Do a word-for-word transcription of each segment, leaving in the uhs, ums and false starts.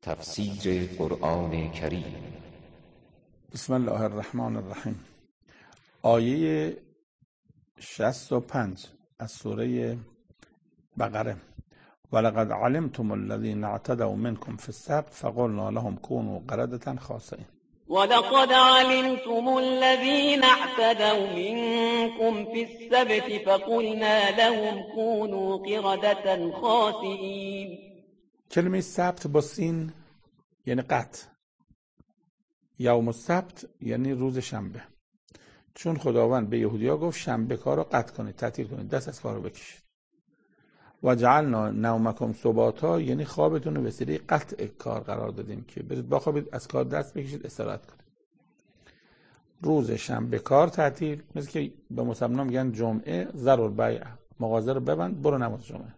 تفسیر قرآن کریم. بسم الله الرحمن الرحیم. آیه شصت و پنج از سوره بقره. ولقد علمتم الذين اعتدوا منكم في السبت فقلنا لهم كونوا قردة خاسئين. ولقد علمتم الذين اعتدوا منكم في السبت فقلنا لهم كونوا قردة خاسئين. کلمه سبت با سین یعنی قطع. یوم السبت یعنی روز شنبه. چون خداوند به یهودیا گفت شنبه کار رو قطع کنید، تعطیل کنید، دست از کار رو بکشید. و جعلنا نومکم سباتا یعنی خوابتون رو به وسیله قطع کار قرار دادیم که برید بخوابید، از کار دست بکشید، استراحت کنید. روز شنبه کار تعطیل، مثل که به مسلمان میگن جمعه ضرر بیع، مغازه رو ببند برو نماز جمعه.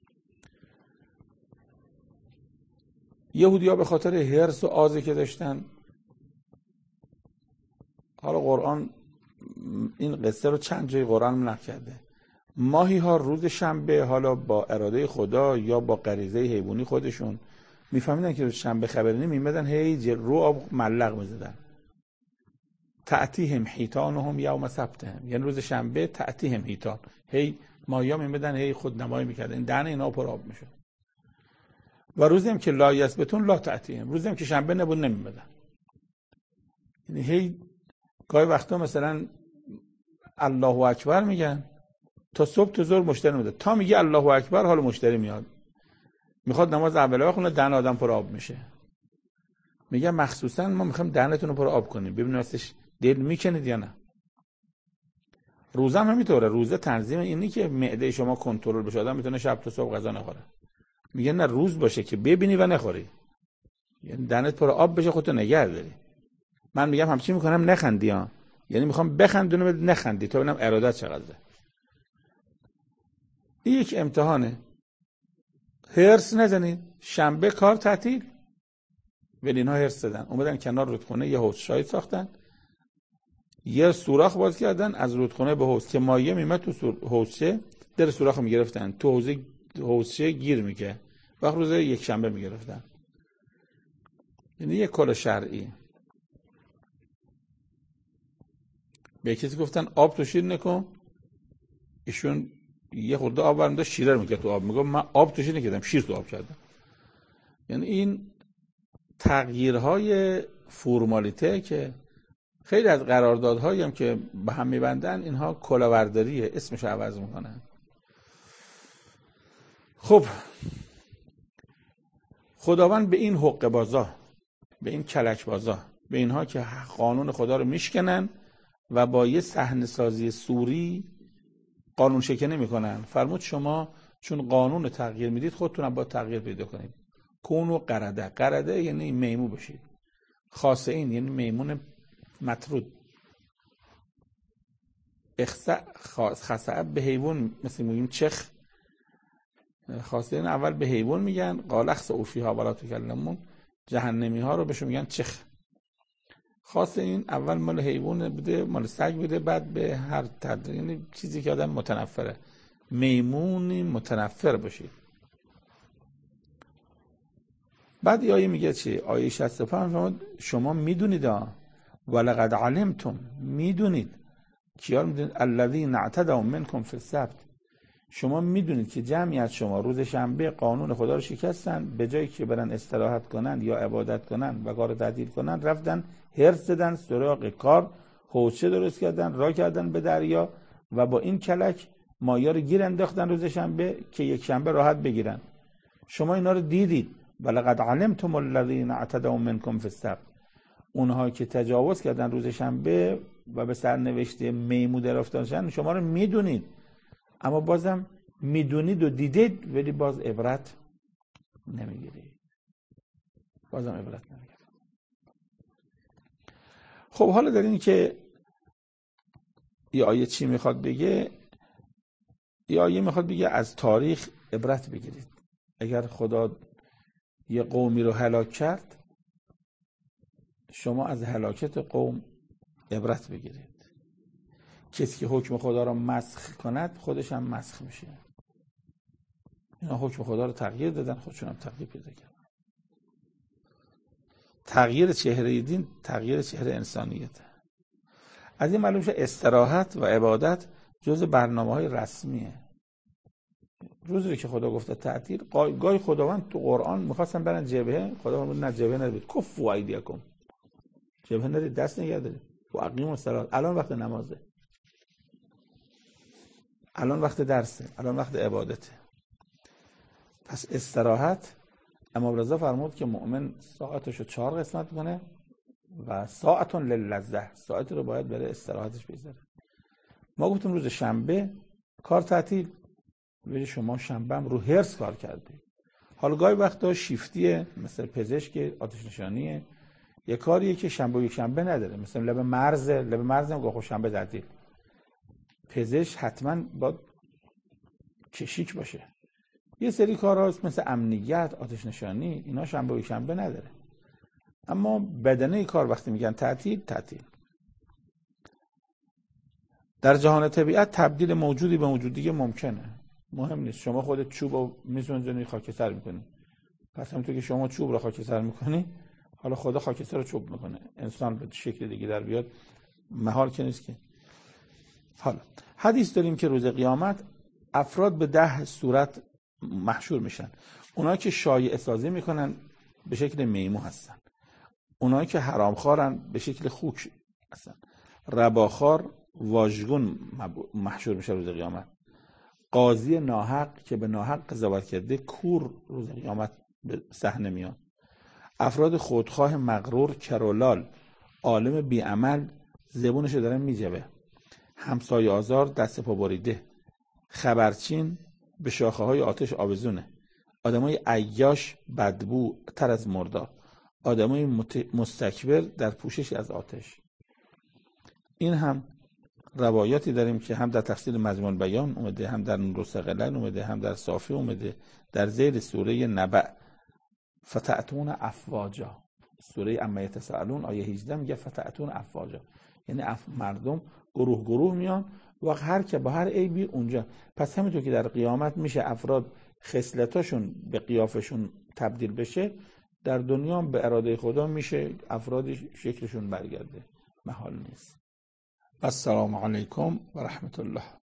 یهودی‌ها به خاطر حرص و آزی که داشتن، حالا قرآن این قصه رو چند جای قرآن نقل کرده، ماهی ها روز شنبه حالا با اراده خدا یا با غریزه حیوانی خودشون میفهمیدن که روز شنبه خبری نمیمدن، هی رو آب ملق میزدن. تأتیهم حیتانهم یوم سبتهم، یعنی روز شنبه تأتیهم حیتان، هی ماهی ها میمدن هی خود نمایی میکردن، این دهن اینا پر آب میشد. و روزی هم که لا یثبتون لا تأتیهم، روزی هم که شنبه نبود نمیمدن. یعنی هی گاهی وقتا مثلا الله اکبر میگن تا صبح تا ظهر مشتری نمیاد، تا میگه الله اکبر حالا مشتری میاد، میخواد نماز اوله بخونه، دهن آدم پر آب میشه. میگه مخصوصا ما میخوایم دهنتون رو پر آب کنیم ببینید راستش دل میکنید یا نه. روزه هم همینطوره، روزه تنظیم اینی که معده شما کنترل بشه، آدم میتونه شب تا صبح غذا نخوره. میگه نه، روز باشه که ببینی و نخوری، یعنی دهنت پر آب بشه، خودتو نگه داری. من میگم همچین میکنم نخندی ها، یعنی میخوام بخندونم نخندی تا ببینم ارادت چقدره. این یک امتحانه. هرس نزنید، شنبه کار تعطیل. ولی اینها هرس زدن، اومدن کنار رودخونه یه حوض شاهید ساختن، یه سوراخ باز کردن از رودخونه به حوض که مایه میمد تو حوضچه، در سوراخ رو میگرفتن تو حوض حوضچه گیر میکه، وقت روز یک شنبه میگرفتن. یعنی یک کار شرعی. به کسی گفتن آب تو شیر نکن، ایشون یه خورده آب برم داشت شیره رو میکرد تو آب، میگم من آب تو شیر نکردم، شیر تو آب کردم. یعنی این تغییرهای فرمالیته که خیلی از قراردادهایی هم که به هم میبندن اینها کلاهبرداریه، اسمش عوض میکنن. خب خداوند به این حقه بازا، به این کلک بازا، به اینها که قانون خدا رو میشکنن و با یه صحنه سازی سوری قانون شکنی میکنن، فرمود شما چون قانون تغییر میدید خودتون هم باید تغییر پیدا کنید. کونو قرده، قرده یعنی میمون بشید، خاسئین یعنی میمون مطرود. خسعه به حیوان، مثل میگیم چخ، خاسئین اول به حیوان میگن، قال اخسئوا فیها ولا تکلمون، جهنمی ها رو بهشون میگن چخ. خاسئین اول مال حیوان بوده، مال سگ بوده، بعد به هر تد، یعنی چیزی که آدم متنفره. میمونی متنفر باشید. بعد آیه میگه چی؟ آیه شصت و پنج شما میدونید ها، ولقد علمتم، میدونید. کیا میدونید؟ الذین اعتدوا منکم فی السبت، شما میدونید که جمعی از شما روز شنبه قانون خدا رو شکستن، به جایی که برن استراحت کنن یا عبادت کنن و کار تعطیل کنن، رفتن هرس زدن سراغ کار، حوضچه درست کردن، راه کردن به دریا و با این کلک مایا رو گیر انداختن روز شنبه که یک شنبه راحت بگیرن. شما اینا رو دیدید. ولقد علمتم الذین اعتدوا منکم فی السبت، اونها که تجاوز کردن روز شنبه و به سرنوشت میمون در افتادن، شما رو میدونید، اما بازم میدونید و دیدید ولی باز عبرت نمیگیرید، بازم عبرت نمیگیرید. خب حالا در این که یه آیه چی میخواد بگه؟ یه آیه میخواد بگه از تاریخ عبرت بگیرید. اگر خدا یه قومی رو هلاک کرد، شما از هلاکت قوم عبرت بگیرید. کسی که حکم خدا رو مسخ کند خودش هم مسخ میشه. اینا حکم خدا رو تغییر دادن، خودشون هم تغییر پیدا کردن. تغییر چهره دین تغییر چهره انسانیته. از این معلوم شد استراحت و عبادت جز برنامه‌های رسمیه. روزی که خدا گفته تعطیل، گاهی خداوند تو قرآن می‌خواستن برن جبهه، خداوند نه جبهه ندید، کفوا ایدیکم، جبهه ندید، دست نگه دارید و اقیموا الصلاة. الان وقت نمازه، الان وقت درسه، الان وقت عبادته. پس استراحت، امام رضا فرمود که مؤمن ساعتشو چهار قسمت کنه و ساعتون للذة، ساعتی رو باید برای استراحتش بذاره. ما گفتیم روز شنبه کار تعطیل، ولی شما شنبه هم رو هرس کار کردی. حالا گاهی وقتا شیفتیه، مثل پزشک، آتش نشانیه، یه کاریه که شنبه و یک شنبه نداره، مثل لب مرز، لب مرز هم گفت شنبه تعطیل. پزشک حتما باید کشیک باشه. یه سری کارهاست مثل امنیت، آتش نشانی، اینا شنبه و یک شنبه نداره. اما بدنه کار وقتی میگن تعطیل، تعطیل. در جهان طبیعت تبدیل موجودی به موجود دیگه ممکنه، مهم نیست. شما خودت چوب رو میسوزونی خاکستر میکنی، پس همونطور که شما چوب رو خاکستر میکنی، حالا خدا خاکستر رو چوب میکنه. انسان به شکل دیگه در بیاد محال که نیست که. حالا حدیث داریم که روز قیامت افراد به ده صورت محشور میشن. اونایی که شایعه سازی میکنن به شکل میمون هستن، اونایی که حرامخوارن به شکل خوک هستن، رباخوار، واژگون محشور میشه روز قیامت، قاضی ناحق که به ناحق قضاوت کرده کور روز قیامت به صحنه میاد، افراد خودخواه مغرور کرولال، عالم بیعمل زبونش داره میجبه، همسایه آزار دست پا بریده، خبرچین به شاخه های آتش آویزونه، آدمای عیاش بدبو تر از مردار، آدمای مستکبر در پوشش از آتش. این هم روایاتی داریم که هم در تفسیر مجموع بیان اومده، هم در نور الثقلین اومده، هم در صافی اومده. در زیر سوره نبأ فتأتون افواجا، سوره عما یتساءلون آیه هجده میگه فتأتون افواجا، یعنی اف مردم گروه گروه میان و هر که با هر عیبی اونجا. پس همینطور که در قیامت میشه افراد خصلتاشون به قیافشون تبدیل بشه، در دنیا به اراده خدا میشه افراد شکلشون برگرده، محال نیست. السلام علیکم و رحمت الله.